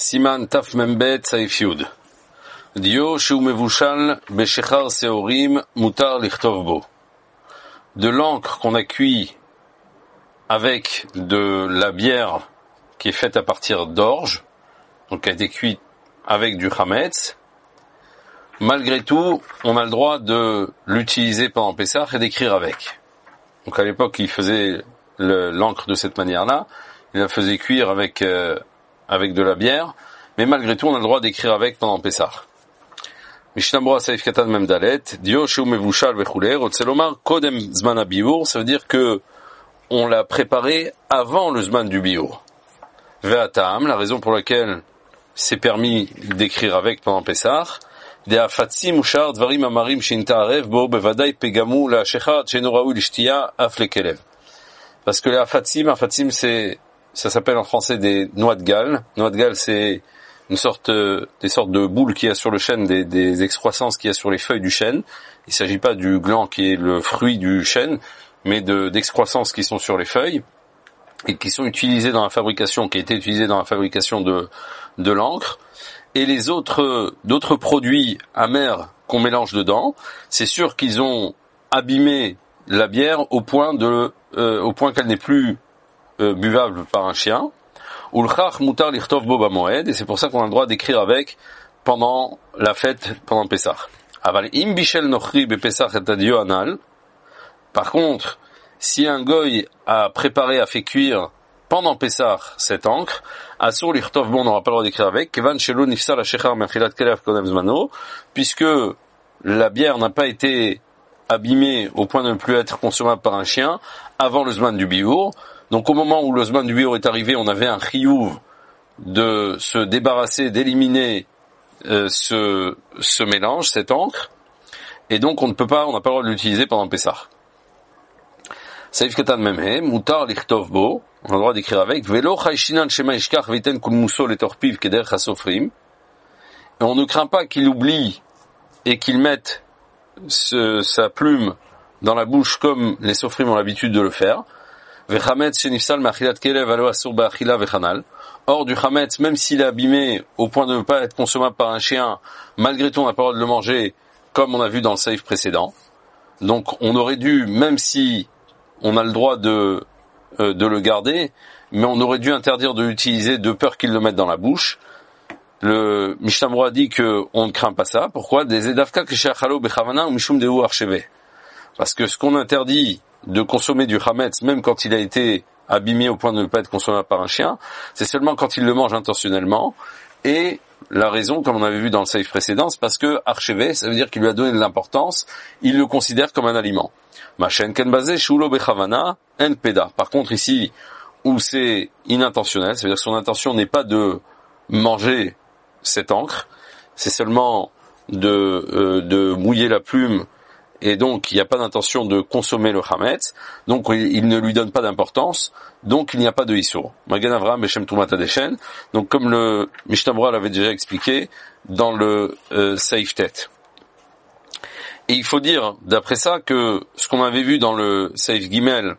Siman Taf Membet Saif Yud. Dio Shu Mevushal Beshechar Seorim Mutar Lichtov Bo. De l'encre qu'on a cuit avec de la bière qui est faite à partir d'orge, donc qui a été cuite avec du chametz, malgré tout, on a le droit de l'utiliser pendant Pessah et d'écrire avec. Donc à l'époque, il faisait l'encre de cette manière-là, il la faisait cuire avec de la bière, mais malgré tout, on a le droit d'écrire avec pendant Pessah. Mishnah Berurah Saif Katan Mem Dalet, Dio Sheu Mevushal Vechulei, Rotzelomar Kodem Zman HaBiur, ça veut dire que on l'a préparé avant le Zman du Biur. Ve'atam, la raison pour laquelle c'est permis d'écrire avec pendant Pessah, De Afatzim Ushar Dvarim Amarim Shinta Arev Bo Bevadai Pegamu La Shechat Sheno Raoui Lishtia Af Lekelev. Parce que les Afatzim ça s'appelle en français des noix de Galles. Noix de Galles, c'est des sortes de boules qu'il y a sur le chêne, des excroissances qu'il y a sur les feuilles du chêne. Il ne s'agit pas du gland qui est le fruit du chêne, mais d'excroissances qui sont sur les feuilles et qui sont utilisées dans la fabrication, qui a été utilisée dans la fabrication de l'encre. Et les d'autres produits amers qu'on mélange dedans, c'est sûr qu'ils ont abîmé la bière au point qu'elle n'est plus buvable par un chien. Ulchach mutar lichtov bo bamoed, et c'est pour ça qu'on a le droit d'écrire avec pendant la fête, pendant Pessah. Aval im bishel nochri be Pessah et adio anal. Par contre, si un goy a fait cuire pendant Pessah cette encre, asur lichtov bo, on n'aura pas le droit d'écrire avec, kevan shelo nifsal hashechar mechilat kelev kodem zmano, puisque la bière n'a pas été abîmée au point de ne plus être consommable par un chien avant le zman du biur. Donc au moment où le Zman du Biur est arrivé, on avait un chiyuv de se débarrasser, d'éliminer ce mélange, cette encre, et donc on n'a pas le droit de l'utiliser pendant Pessah. Saif Katan Memhe, Mutar Lichtov Bo, on a le droit d'écrire avec, Velo Chayshinan Shema Ishkach Viten Kul Muso Letorpiv Keder Chasofrim, et on ne craint pas qu'il oublie et qu'il mette sa plume dans la bouche comme les sofrim ont l'habitude de le faire. Or du chametz, même s'il est abîmé au point de ne pas être consommable par un chien, malgré tout on n'a pas le droit de le manger, comme on a vu dans le saïf précédent. Donc on aurait dû, même si on a le droit de le garder, mais on aurait dû interdire de l'utiliser de peur qu'il le mette dans la bouche. Le Mishnah Berurah dit que on ne craint pas ça. Pourquoi? Parce que ce qu'on interdit de consommer du chametz, même quand il a été abîmé au point de ne pas être consommable par un chien, c'est seulement quand il le mange intentionnellement. Et la raison, comme on avait vu dans le saïf précédent, c'est parce que archevé, ça veut dire qu'il lui a donné de l'importance, il le considère comme un aliment. Par contre ici, où c'est inintentionnel, ça veut dire que son intention n'est pas de manger cette encre, c'est seulement de mouiller la plume, et donc il n'y a pas d'intention de consommer le chametz, donc il ne lui donne pas d'importance, donc il n'y a pas de issour. Magen Avraham Beshem Trumat Hadeshen, donc comme le Mishnah Berurah l'avait déjà expliqué dans le Saïf Tet. Et il faut dire, d'après ça, que ce qu'on avait vu dans le Saïf Gimel,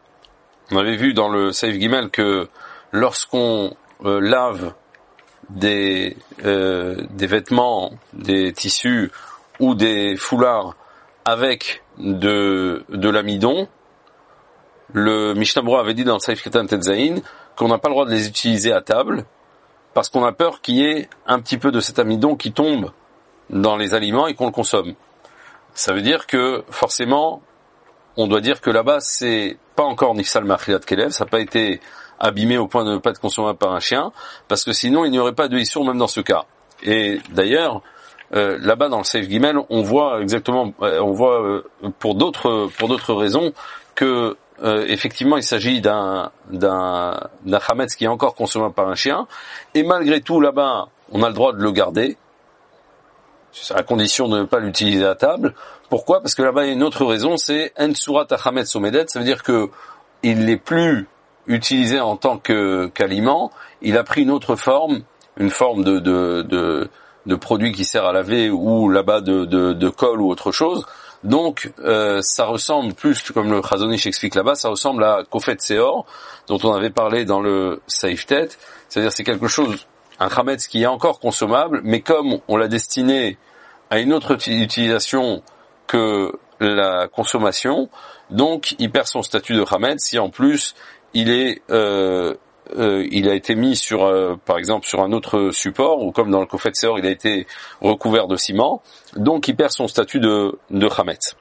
que lorsqu'on lave des vêtements, des tissus ou des foulards avec de l'amidon, le Mishnah Berurah avait dit dans le Saïf Katan Tetzaïn qu'on n'a pas le droit de les utiliser à table parce qu'on a peur qu'il y ait un petit peu de cet amidon qui tombe dans les aliments et qu'on le consomme. Ça veut dire que forcément, on doit dire que là-bas c'est pas encore Nifsal Machilat Kelev, ça n'a pas été abîmé au point de ne pas être consommable par un chien, parce que sinon il n'y aurait pas de issour même dans ce cas. Et d'ailleurs, là-bas dans le Saïf Gimel, on voit pour d'autres raisons que effectivement il s'agit d'un chametz qui est encore consommable par un chien, et malgré tout là-bas on a le droit de le garder, à condition de ne pas l'utiliser à table. Pourquoi? Parce que là-bas il y a une autre raison, c'est en surat hachametz omedet, ça veut dire que il n'est plus utilisé en tant qu'aliment, il a pris une autre forme, une forme de produit qui sert à laver ou là-bas de colle ou autre chose. Donc ça ressemble plus, comme le Chazon Ish explique là-bas, ça ressemble à Kofet Seor, dont on avait parlé dans le Saïf Tet, c'est-à-dire c'est quelque chose un chametz qui est encore consommable, mais comme on l'a destiné à une autre utilisation que la consommation, donc il perd son statut de chametz si en plus il a été mis sur, par exemple, sur un autre support, ou comme dans le Kofet Seor, il a été recouvert de ciment, donc il perd son statut de chametz.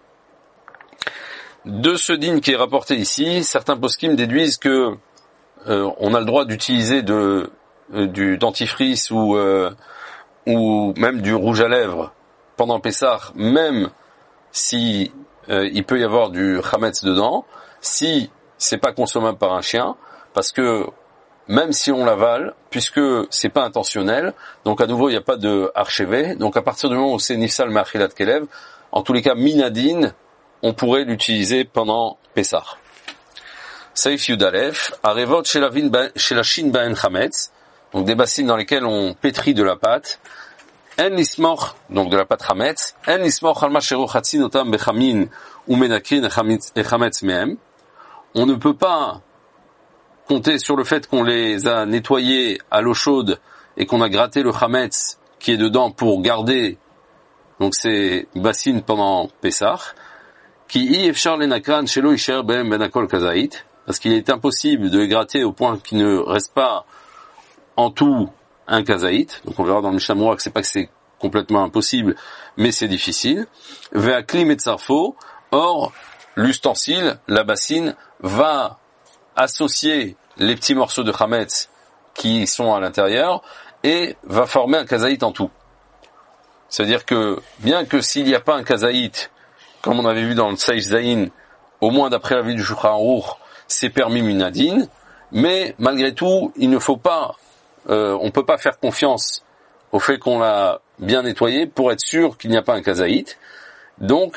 De ce din qui est rapporté ici, certains poskim déduisent que on a le droit d'utiliser du dentifrice ou même du rouge à lèvres pendant Pessah, même si il peut y avoir du chametz dedans, si c'est pas consommable par un chien, parce que même si on l'avale, puisque c'est pas intentionnel, donc à nouveau il n'y a pas de archevé, donc à partir du moment où c'est nifsal ma'achilat kelev, en tous les cas minadin, on pourrait l'utiliser pendant Pessah. Saif Yudalef, Arevot chez la Shin Baen Chametz, donc des bassines dans lesquelles on pétrit de la pâte, En lismoch, donc de la pâte chametz, En lismoch al masheru chatzin otam bechamin ou menakrin et chametz mehem. On ne peut pas compter sur le fait qu'on les a nettoyés à l'eau chaude et qu'on a gratté le chametz qui est dedans pour garder donc ces bassines pendant Pessah, qui y efshar lenakran shelo isher ben benakol kazait, parce qu'il est impossible de les gratter au point qu'il ne reste pas en tout un kazaït. Donc on verra dans le Mishnah Moura que c'est complètement impossible, mais c'est difficile. Ve'aklim et tsarfo, or l'ustensile, la bassine, va associer les petits morceaux de chametz qui sont à l'intérieur et va former un kazaït en tout. C'est-à-dire que bien que s'il n'y a pas un kazaït, comme on avait vu dans le Tsaïch Zayin, au moins d'après l'avis du Shulchan Aruch, c'est permis minadin, mais malgré tout, il ne faut pas, on peut pas faire confiance au fait qu'on l'a bien nettoyé pour être sûr qu'il n'y a pas un kazaït. Donc,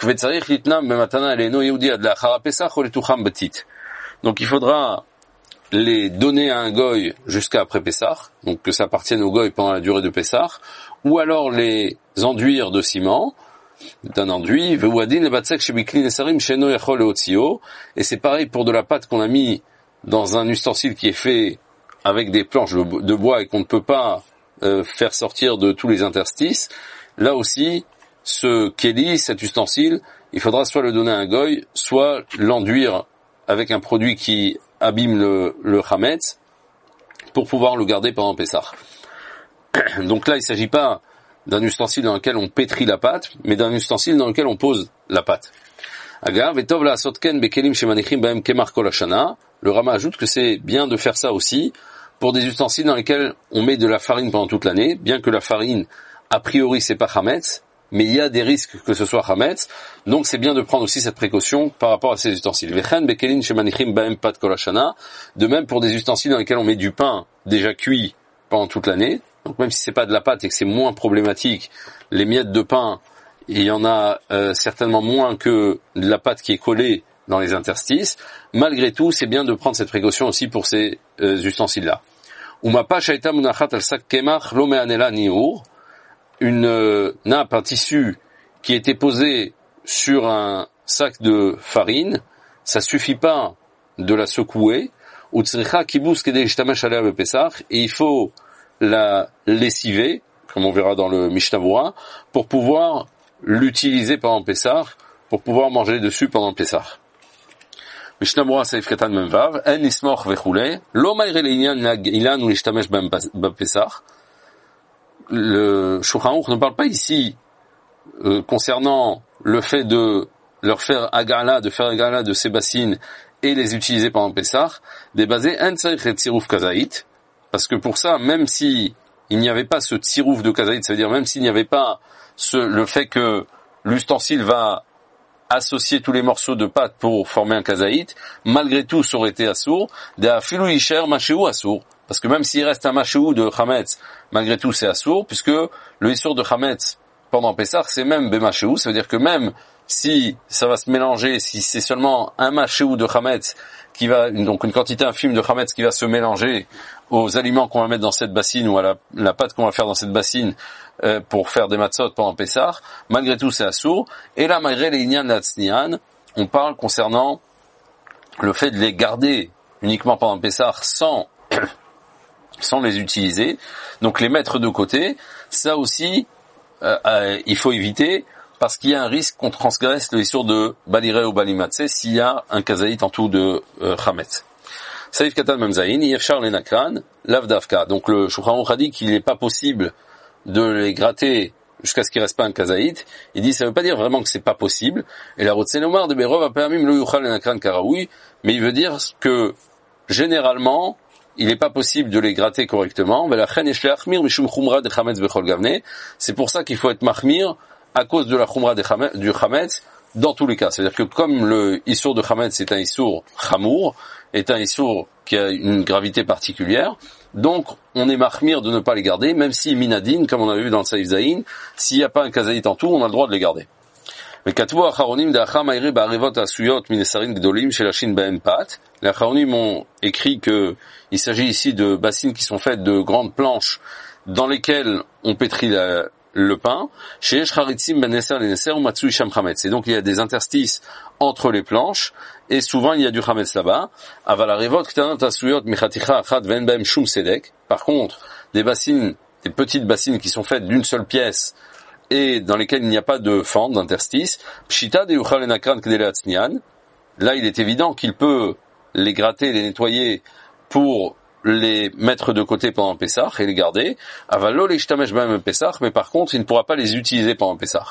donc il faudra les donner à un goy jusqu'à après Pessah, donc que ça appartienne au goy pendant la durée de Pessah, ou alors les enduire de ciment, d'un enduit, et c'est pareil pour de la pâte qu'on a mis dans un ustensile qui est fait avec des planches de bois et qu'on ne peut pas faire sortir de tous les interstices. Là aussi, ce keli, cet ustensile, il faudra soit le donner à un goy, soit l'enduire avec un produit qui abîme le chametz pour pouvoir le garder pendant Pessah. Donc là, il ne s'agit pas d'un ustensile dans lequel on pétrit la pâte, mais d'un ustensile dans lequel on pose la pâte. Le Rama ajoute que c'est bien de faire ça aussi pour des ustensiles dans lesquels on met de la farine pendant toute l'année, bien que la farine, a priori, c'est pas chametz, mais il y a des risques que ce soit chametz, donc c'est bien de prendre aussi cette précaution par rapport à ces ustensiles. De même pour des ustensiles dans lesquels on met du pain déjà cuit pendant toute l'année, donc même si c'est pas de la pâte et que c'est moins problématique, les miettes de pain, il y en a certainement moins que de la pâte qui est collée dans les interstices. Malgré tout, c'est bien de prendre cette précaution aussi pour ces ustensiles-là. Une nappe, un tissu qui était posé sur un sac de farine, ça suffit pas de la secouer, et il faut la lessiver, comme on verra dans le Mishnah Moura, pour pouvoir l'utiliser pendant Pessah, pour pouvoir manger dessus pendant Pessah. Mishnah Moura Seif Katan Memvav, En Nismoch Vechule, Lo Maire Leinian Ilan ou Lishtamesh B'Pessah. Le Shulchan Aruch ne parle pas ici concernant le fait de leur faire agala, de ces bassines et les utiliser pendant Pessah, des basés En Tzarich et Tziruf Kazaït, parce que pour ça, même si il n'y avait pas ce tsirouf de kazaït, ça veut dire même s'il n'y avait pas le fait que l'ustensile va associer tous les morceaux de pâte pour former un kazaït, malgré tout ça aurait été assour, d'afilou isher machéou assour, parce que même s'il reste un machéou de chametz, malgré tout c'est assour, puisque le issour de chametz pendant Pessah c'est même bémachéou, ça veut dire que même si ça va se mélanger, si c'est seulement un machéou de chametz qui va, donc une quantité infime de chametz qui va se mélanger aux aliments qu'on va mettre dans cette bassine ou à la pâte qu'on va faire dans cette bassine pour faire des matzot pendant Pessah, malgré tout c'est assour. Et là, malgré les inyan latznian, on parle concernant le fait de les garder uniquement pendant Pessah sans sans les utiliser, donc les mettre de côté, ça aussi, il faut éviter, parce qu'il y a un risque qu'on transgresse le issur de baliré ou balimatse s'il y a un kazaït en tout de chametz. Saïf katan memzaïn, yefchar lenakran, lavdavka. Donc le Shulchan Aruch a dit qu'il n'est pas possible de les gratter jusqu'à ce qu'il reste pas un kazaït. Il dit ça veut pas dire vraiment que c'est pas possible. Et la Rotzenomar de Berov a permis lo yuchal lenakran karaoui, mais il veut dire que généralement il n'est pas possible de les gratter correctement. C'est pour ça qu'il faut être mahmir à cause de la khumra du chametz dans tous les cas. C'est-à-dire que comme le issour de chametz est un issour chamour, est un issour qui a une gravité particulière, donc on est mahmir de ne pas les garder, même si minadine, comme on a vu dans le Saïf Zayin, s'il n'y a pas un kazaït en tout, on a le droit de les garder. Les Acharonim ont écrit que il s'agit ici de bassines qui sont faites de grandes planches dans lesquelles on pétrit le pain. Et donc il y a des interstices entre les planches et souvent il y a du chametz là-bas. Par contre, des petites bassines qui sont faites d'une seule pièce et dans lesquelles il n'y a pas de fente, d'interstice, là il est évident qu'il peut les gratter, les nettoyer pour les mettre de côté pendant Pessah et les garder. Mais par contre, il ne pourra pas les utiliser pendant Pessah.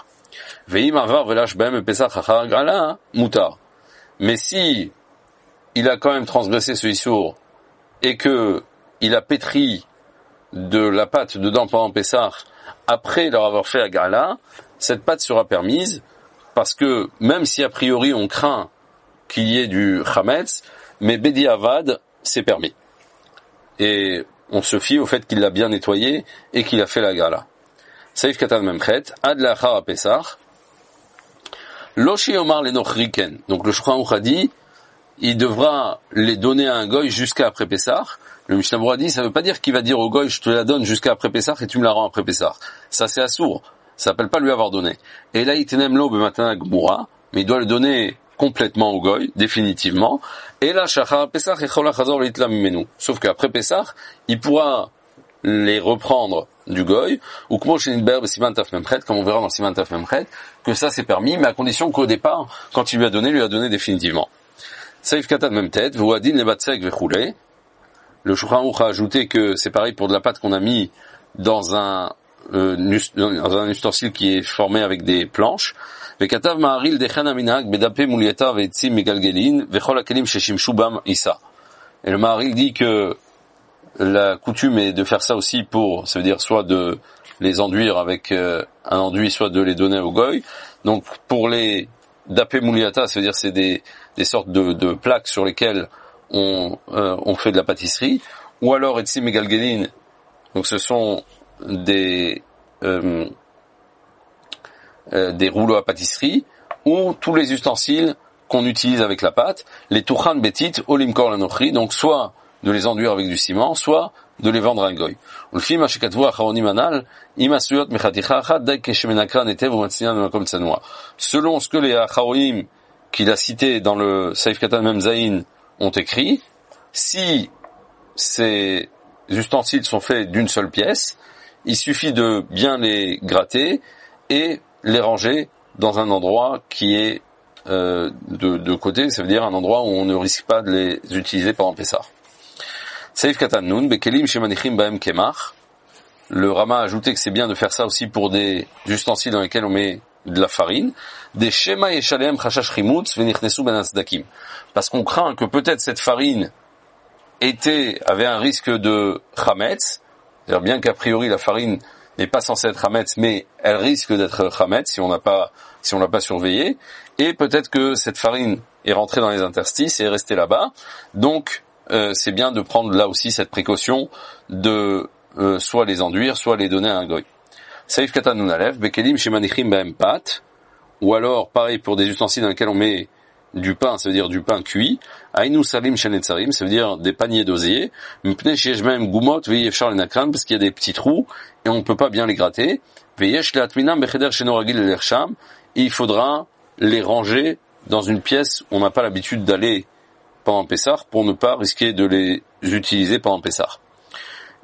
Mais si il a quand même transgressé ce issour et que il a pétri de la pâte dedans pendant Pessah, après leur avoir fait Agala, cette pâte sera permise, parce que même si a priori on craint qu'il y ait du chametz, mais Bedi Avad, c'est permis. Et on se fie au fait qu'il l'a bien nettoyé et qu'il a fait l'Agala. Saïf Katan Memchet, Ad Lachar Pesach, Loshi Omar Lenochriken. Donc le Shulchan Aruch a dit, il devra les donner à un goy jusqu'à après Pessah. Le Mishnah Berurah dit, ça veut pas dire qu'il va dire au goy, je te la donne jusqu'à après Pessah et tu me la rends après Pessah. Ça c'est assourd. Ça s'appelle pas lui avoir donné. Et là, il tenem lo b'matana gmura, mais il doit le donner complètement au goy, définitivement. Et là, shachar Pessah echol chazor l'itla mimenu. Sauf qu'après Pessah, il pourra les reprendre du goy, ou comme on verra dans Siman Taf Memchet, que ça c'est permis, mais à condition qu'au départ, quand il lui a donné définitivement. Saïf Katan Memtet, Vouadin le batsek vechule. Le Shulchan Aruch a ajouté que c'est pareil pour de la pâte qu'on a mis dans un ustensile qui est formé avec des planches. Vekatav ma'aril dechen aminag bedape mulieta ve'etzim megalgelin vechol hakelim sheshimshu bam isa. Et le ma'aril dit que la coutume est de faire ça aussi pour, ça veut dire soit de les enduire avec un enduit, soit de les donner au goy. Donc pour les dapé muliata, ça veut dire c'est des sortes de plaques sur lesquelles on fait de la pâtisserie, ou alors etzim megalgelin, donc ce sont des rouleaux à pâtisserie, ou tous les ustensiles qu'on utilise avec la pâte, les touchan betit olimkor lanochri, donc soit de les enduire avec du ciment, soit de les vendre à un goy. Selon ce que les acharonim qu'il a cités dans le Saïf Katan Memzaïn ont écrit, si ces ustensiles sont faits d'une seule pièce, il suffit de bien les gratter et les ranger dans un endroit qui est de côté, ça veut dire un endroit où on ne risque pas de les utiliser pendant Pessah. Saïf Katan Nun, Bekelim Shemanichim Baem Kemach. Le Rama a ajouté que c'est bien de faire ça aussi pour des ustensiles dans lesquels on met de la farine. Des Shema Yeshalem Chashash Chimutz Venichnesu Ben Asdakim. Parce qu'on craint que peut-être cette farine avait un risque de chametz. C'est-à-dire bien qu'a priori la farine n'est pas censée être chametz, mais elle risque d'être chametz si on l'a pas surveillée. Et peut-être que cette farine est rentrée dans les interstices et est restée là-bas. Donc, c'est bien de prendre là aussi cette précaution de soit les enduire, soit les donner à un goy. Saïf Katan Nun Alef, Bekelim Shemanichim Baem Pat, ou alors pareil pour des ustensiles dans lesquels on met du pain, ça veut dire du pain cuit, Aïnou Salim Shanetzarim, ça veut dire des paniers d'osier, Mpne Shejmem Gumot Veyefshar Lenakran, parce qu'il y a des petits trous et on ne peut pas bien les gratter, Veyesh Leatminam Becheder Shenoragil Lersham, il faudra les ranger dans une pièce où on n'a pas l'habitude d'aller pendant Pessah pour ne pas risquer de les utiliser pendant Pessah.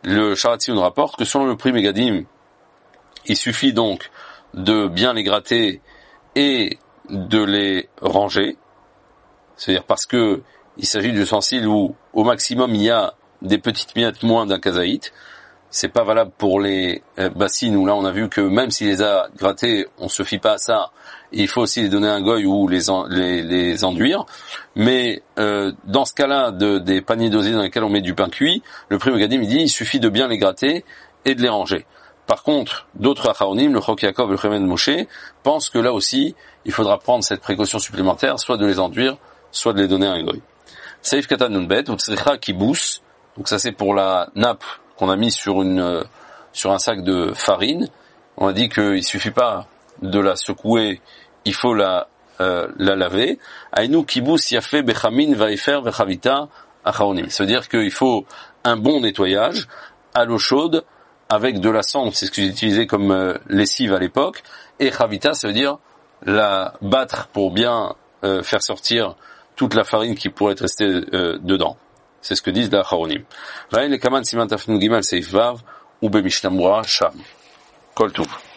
le Sharatzion rapporte que selon le Pri Megadim, il suffit donc de bien les gratter et de les ranger. C'est-à-dire parce que il s'agit d'ustensiles où au maximum il y a des petites miettes moins d'un kazaït. C'est pas valable pour les bassines où là on a vu que même s'il les a grattés, on se fie pas à ça. Il faut aussi les donner un goy ou les enduire. Mais dans ce cas-là des paniers d'osier dans lesquels on met du pain cuit, le Pri Megadim il dit il suffit de bien les gratter et de les ranger. Par contre, d'autres acharonim, le Chok Yaakov et le Chemed Moshe, pensent que là aussi, il faudra prendre cette précaution supplémentaire, soit de les enduire, soit de les donner à un goy. Saif Katan Nunbet, ou Tzricha Kibous, donc ça c'est pour la nappe qu'on a mis sur un sac de farine. On a dit qu'il suffit pas de la secouer, il faut la laver. Aïnou Kibous Yafé Bechamin Vaefer Vechavita Acharonim. Ça veut dire qu'il faut un bon nettoyage à l'eau chaude, avec de la cendre, c'est ce que j'utilisais comme lessive à l'époque, et chavita, ça veut dire la battre pour bien faire sortir toute la farine qui pourrait être restée dedans. C'est ce que disent les Acharonim. Vaïn le kaman siman tafnun gimal seif vav, ou be mishnah mura sham. Kol tuv.